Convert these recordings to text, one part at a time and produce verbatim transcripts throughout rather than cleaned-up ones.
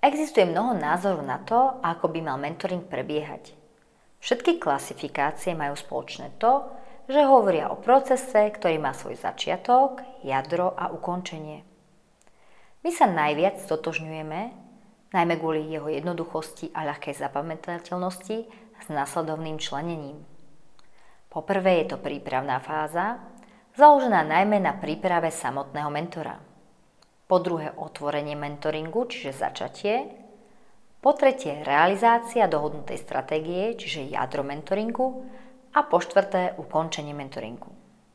Existuje mnoho názorov na to, ako by mal mentoring prebiehať. Všetky klasifikácie majú spoločné to, že hovoria o procese, ktorý má svoj začiatok, jadro a ukončenie. My sa najviac stotožňujeme, najmä kvôli jeho jednoduchosti a ľahkej zapamätateľnosti, s následovným členením. Poprvé je to prípravná fáza, založená najmä na príprave samotného mentora. Po druhé otvorenie mentoringu, čiže začatie. Po tretie realizácia dohodnutej stratégie, čiže jadro mentoringu. A po štvrté ukončenie mentoringu.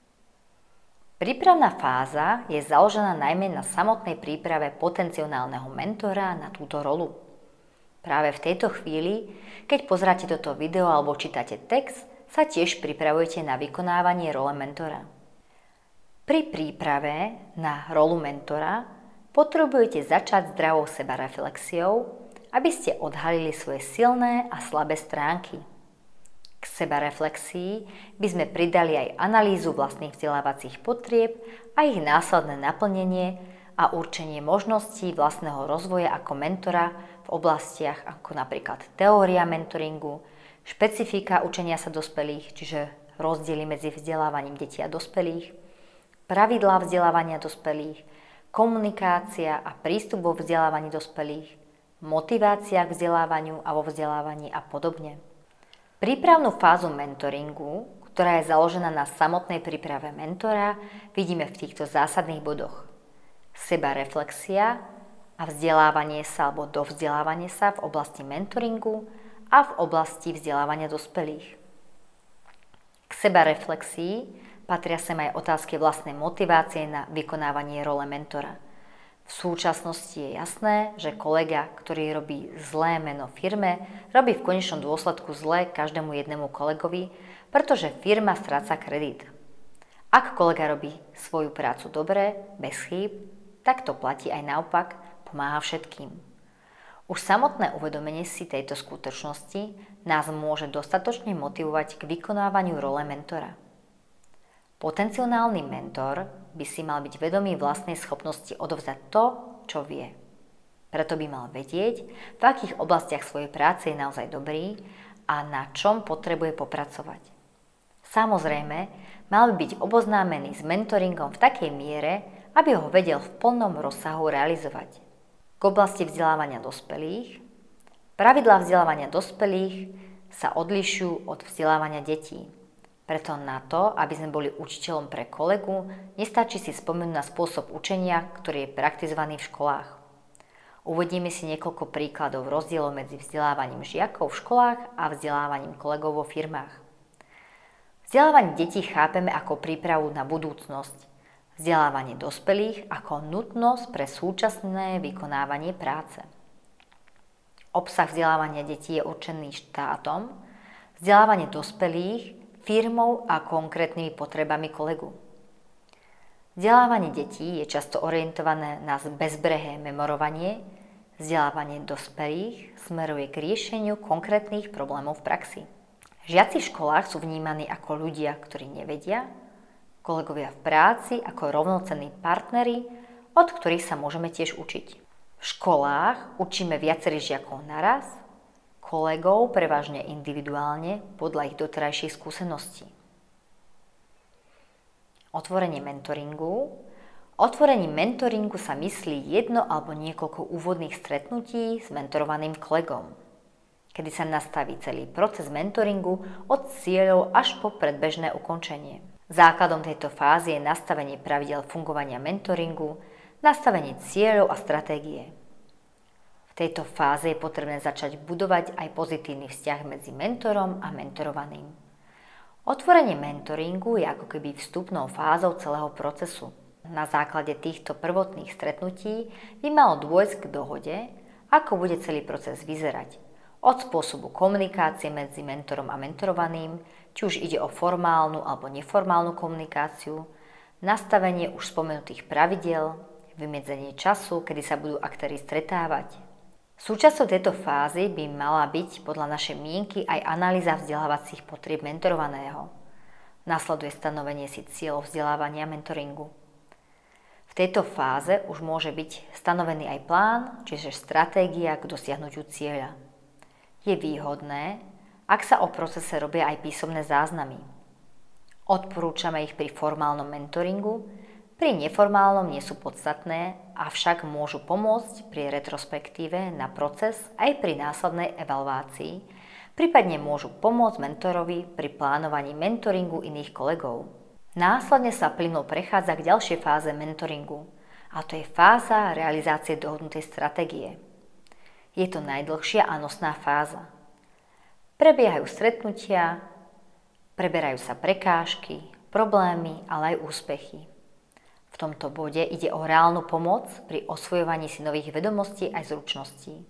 Prípravná fáza je založená najmä na samotnej príprave potenciálneho mentora na túto rolu. Práve v tejto chvíli, keď pozeráte toto video alebo čítate text, sa tiež pripravujete na vykonávanie role mentora. Pri príprave na rolu mentora potrebujete začať zdravou sebareflexiou, aby ste odhalili svoje silné a slabé stránky. K sebareflexii by sme pridali aj analýzu vlastných vzdelávacích potrieb a ich následné naplnenie a určenie možností vlastného rozvoja ako mentora v oblastiach ako napríklad teória mentoringu, špecifika učenia sa dospelých, čiže rozdiely medzi vzdelávaním detí a dospelých, pravidlá vzdelávania dospelých, komunikácia a prístup vo vzdelávaní dospelých, motivácia k vzdelávaniu a vo vzdelávaní a podobne. Prípravnú fázu mentoringu, ktorá je založená na samotnej príprave mentora, vidíme v týchto zásadných bodoch. Sebareflexia a vzdelávanie sa alebo dovzdelávanie sa v oblasti mentoringu a v oblasti vzdelávania dospelých. K sebareflexii patria sem aj otázky vlastnej motivácie na vykonávanie role mentora. V súčasnosti je jasné, že kolega, ktorý robí zlé meno firme, robí v konečnom dôsledku zlé každému jednému kolegovi, pretože firma stráca kredit. Ak kolega robí svoju prácu dobre, bez chýb, tak to platí aj naopak, pomáha všetkým. Už samotné uvedomenie si tejto skutočnosti nás môže dostatočne motivovať k vykonávaniu role mentora. Potenciálny mentor by si mal byť vedomý vlastnej schopnosti odovzdať to, čo vie. Preto by mal vedieť, v akých oblastiach svojej práce je naozaj dobrý a na čom potrebuje popracovať. Samozrejme, mal by byť oboznámený s mentoringom v takej miere, aby ho vedel v plnom rozsahu realizovať. K oblasti vzdelávania dospelých. Pravidlá vzdelávania dospelých sa odlišujú od vzdelávania detí. Preto na to, aby sme boli učiteľom pre kolegu, nestačí si spomenúť na spôsob učenia, ktorý je praktizovaný v školách. Uvedíme si niekoľko príkladov rozdielov medzi vzdelávaním žiakov v školách a vzdelávaním kolegov vo firmách. Vzdelávanie detí chápeme ako prípravu na budúcnosť. Vzdelávanie dospelých ako nutnosť pre súčasné vykonávanie práce. Obsah vzdelávania detí je určený štátom, vzdelávanie dospelých firmou a konkrétnymi potrebami kolegu. Vzdelávanie detí je často orientované na bezbrehé memorovanie, vzdelávanie dospelých smeruje k riešeniu konkrétnych problémov v praxi. Žiaci v školách sú vnímaní ako ľudia, ktorí nevedia, kolegovia v práci ako rovnocenní partneri, od ktorých sa môžeme tiež učiť. V školách učíme viacerých žiakov naraz, kolegov prevažne individuálne podľa ich doterajších skúseností. Otvorenie mentoringu. Otvorením mentoringu sa myslí jedno alebo niekoľko úvodných stretnutí s mentorovaným kolegom, kedy sa nastaví celý proces mentoringu od cieľov až po predbežné ukončenie. Základom tejto fázy je nastavenie pravidiel fungovania mentoringu, nastavenie cieľov a stratégie. V tejto fáze je potrebné začať budovať aj pozitívny vzťah medzi mentorom a mentorovaným. Otvorenie mentoringu je ako keby vstupnou fázou celého procesu. Na základe týchto prvotných stretnutí by malo dôjsť k dohode, ako bude celý proces vyzerať. Od spôsobu komunikácie medzi mentorom a mentorovaným, či už ide o formálnu alebo neformálnu komunikáciu, nastavenie už spomenutých pravidiel, vymedzenie času, kedy sa budú aktéri stretávať. Súčasťou tejto fázy by mala byť podľa našej mienky aj analýza vzdelávacích potrieb mentorovaného. Nasleduje stanovenie si cieľov vzdelávania mentoringu. V tejto fáze už môže byť stanovený aj plán, čiže stratégia k dosiahnutiu cieľa. Je výhodné, ak sa o procese robia aj písomné záznamy. Odporúčame ich pri formálnom mentoringu, pri neformálnom nie sú podstatné, avšak môžu pomôcť pri retrospektíve na proces aj pri následnej evaluácii, prípadne môžu pomôcť mentorovi pri plánovaní mentoringu iných kolegov. Následne sa plynulo prechádza k ďalšej fáze mentoringu, a to je fáza realizácie dohodnutej stratégie. Je to najdlhšia a nosná fáza. Prebiehajú stretnutia, preberajú sa prekážky, problémy, ale aj úspechy. V tomto bode ide o reálnu pomoc pri osvojovaní si nových vedomostí aj zručností.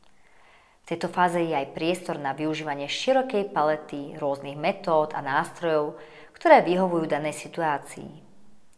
V tejto fáze je aj priestor na využívanie širokej palety rôznych metód a nástrojov, ktoré vyhovujú danej situácii.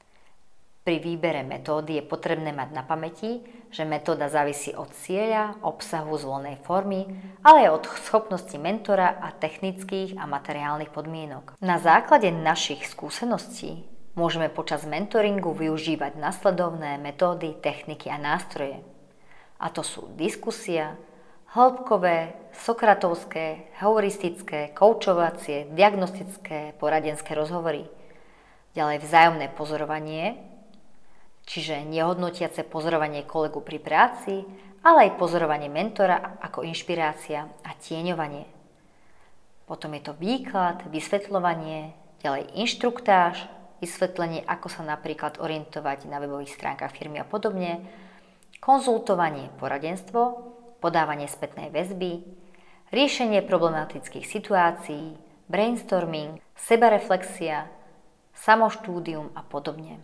Pri výbere metódy je potrebné mať na pamäti, že metóda závisí od cieľa, obsahu, zvolenej formy, ale aj od schopnosti mentora a technických a materiálnych podmienok. Na základe našich skúseností môžeme počas mentoringu využívať nasledovné metódy, techniky a nástroje. A to sú diskusia, hĺbkové, sokratovské, heuristické, koučovacie, diagnostické, poradenské rozhovory. Ďalej vzájomné pozorovanie, čiže nehodnotiace pozorovanie kolegu pri práci, ale aj pozorovanie mentora ako inšpirácia a tieňovanie. Potom je to výklad, vysvetľovanie, ďalej inštruktáž, vysvetlenie, ako sa napríklad orientovať na webových stránkach firmy a podobne, konzultovanie, poradenstvo, podávanie spätnej väzby, riešenie problematických situácií, brainstorming, sebareflexia, samoštúdium a podobne.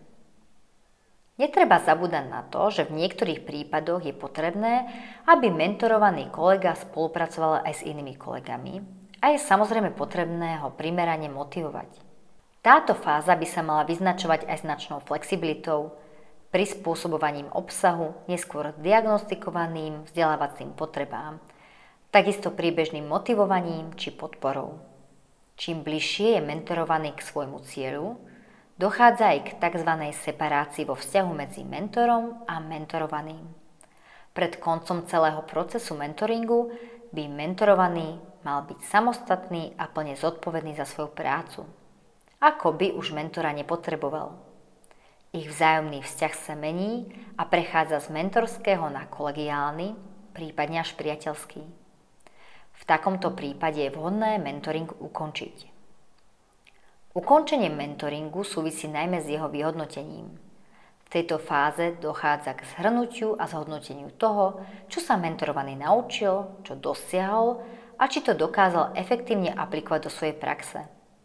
Netreba zabúdať na to, že v niektorých prípadoch je potrebné, aby mentorovaný kolega spolupracoval aj s inými kolegami a je samozrejme potrebné ho primerane motivovať. Táto fáza by sa mala vyznačovať aj značnou flexibilitou, prispôsobovaním obsahu, neskôr diagnostikovaným vzdelávacím potrebám, takisto priebežným motivovaním či podporou. Čím bližšie je mentorovaný k svojmu cieľu, dochádza aj k tzv. Separácii vo vzťahu medzi mentorom a mentorovaným. Pred koncom celého procesu mentoringu by mentorovaný mal byť samostatný a plne zodpovedný za svoju prácu, ako by už mentora nepotreboval. Ich vzájomný vzťah sa mení a prechádza z mentorského na kolegiálny, prípadne až priateľský. V takomto prípade je vhodné mentoring ukončiť. Ukončenie mentoringu súvisí najmä s jeho vyhodnotením. V tejto fáze dochádza k zhrnutiu a zhodnoteniu toho, čo sa mentorovaný naučil, čo dosiahol a či to dokázal efektívne aplikovať do svojej praxe.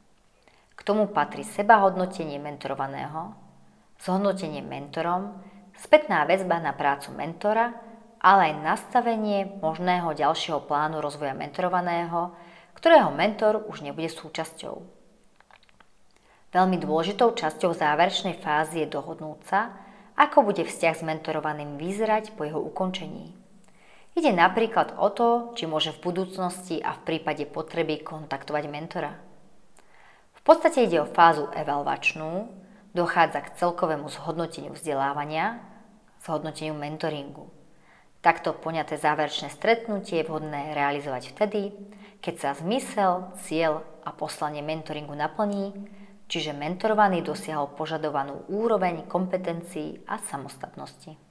K tomu patrí sebahodnotenie mentorovaného, zhodnotenie mentorom, spätná väzba na prácu mentora, ale aj nastavenie možného ďalšieho plánu rozvoja mentorovaného, ktorého mentor už nebude súčasťou. Veľmi dôležitou časťou záverečnej fázy je dohodnúť sa, ako bude vzťah s mentorovaným vyzerať po jeho ukončení. Ide napríklad o to, či môže v budúcnosti a v prípade potreby kontaktovať mentora. V podstate ide o fázu evaluačnú, dochádza k celkovému zhodnoteniu vzdelávania, zhodnoteniu mentoringu. Takto poňaté záverečné stretnutie je vhodné realizovať vtedy, keď sa zmysel, cieľ a poslanie mentoringu naplní, čiže mentorovaný dosiahol požadovanú úroveň kompetencií a samostatnosti.